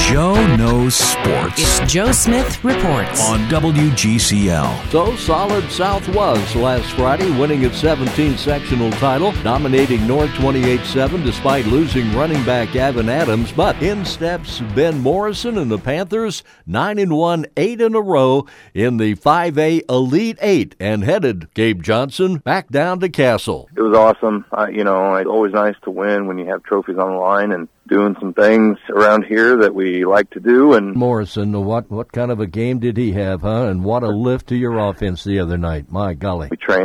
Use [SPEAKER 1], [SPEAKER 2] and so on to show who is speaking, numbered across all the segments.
[SPEAKER 1] Joe knows sports.
[SPEAKER 2] It's Joe Smith Reports
[SPEAKER 1] on WGCL.
[SPEAKER 3] So Solid South was last Friday, winning its 17th sectional title, dominating North 28-7 despite losing running back Gavin Adams. But in steps Ben Morrison and the Panthers, 9-1, 8 in a row in the 5A Elite 8, and headed Gabe Johnson back down to Castle.
[SPEAKER 4] It was awesome. It's always nice to win when you have trophies on the line, and doing some things around here that we like to do. And
[SPEAKER 3] Morrison, what kind of a game did he have, huh? And what a lift to your offense the other night. My golly.
[SPEAKER 4] We train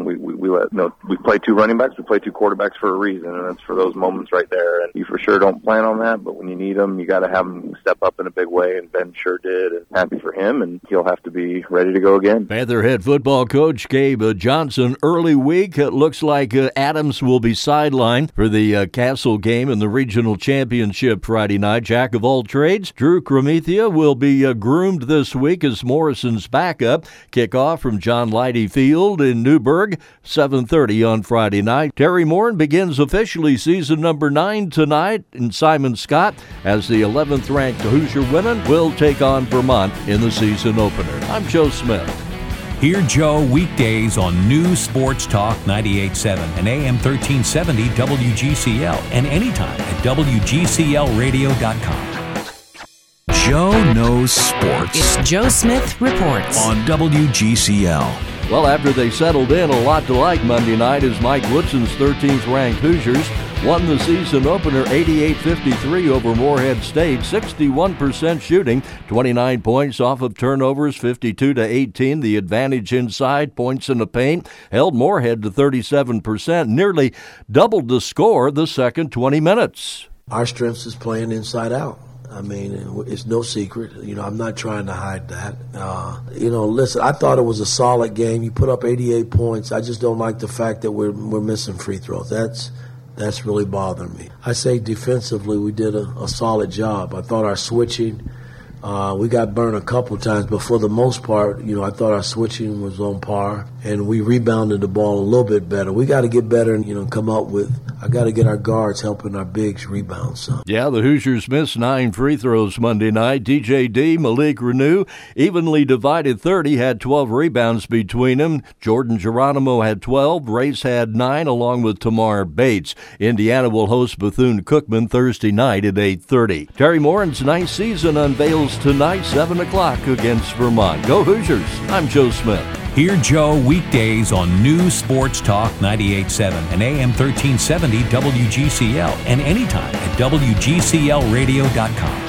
[SPEAKER 4] we play two running backs, we play two quarterbacks for a reason, and it's for those moments right there. And you for sure don't plan on that, but when you need them, you got to have them step up in a big way, and Ben sure did. And happy for him, and he'll have to be ready to go again.
[SPEAKER 3] Panther head football coach Gabe Johnson, early week. It looks like Adams will be sidelined for the Castle game in the regional championship Friday night. Jack of all trades, Drew Cremethia will be groomed this week as Morrison's backup. Kickoff from John Leidy Field in Newburgh, 7:30 on Friday night. Terry Morin begins officially season number 9 tonight in Simon Scott as the 11th-ranked Hoosier women will take on Vermont in the season opener. I'm Joe Smith.
[SPEAKER 1] Hear Joe weekdays on New Sports Talk 98.7 and AM 1370 WGCL and anytime at WGCLradio.com. Joe knows sports.
[SPEAKER 2] It's Joe Smith Reports
[SPEAKER 1] on WGCL.
[SPEAKER 3] Well, after they settled in a lot to like Monday night as Mike Woodson's 13th-ranked Hoosiers won the season opener 88-53 over Morehead State, 61% shooting, 29 points off of turnovers, 52-18. The advantage inside, points in the paint, held Morehead to 37%, nearly doubled the score the second 20 minutes.
[SPEAKER 5] Our strength is playing inside out. I mean, it's no secret. I'm not trying to hide that. Listen, I thought it was a solid game. You put up 88 points. I just don't like the fact that we're missing free throws. That's really bothering me. I say defensively we did a solid job. I thought our switching, we got burned a couple times, but for the most part, I thought our switching was on par, and we rebounded the ball a little bit better. We got to get better and come up with, I got to get our guards helping our bigs rebound some.
[SPEAKER 3] Yeah, the Hoosiers missed 9 free throws Monday night. DJD, Malik Renew, evenly divided 30, had 12 rebounds between them. Jordan Geronimo had 12. Race had 9, along with Tamar Bates. Indiana will host Bethune-Cookman Thursday night at 8:30. Terry Morin's ninth season unveils tonight, 7 o'clock against Vermont. Go Hoosiers! I'm Joe Smith.
[SPEAKER 1] Hear Joe weekdays on New Sports Talk 98.7 and AM 1370 WGCL and anytime at WGCLradio.com.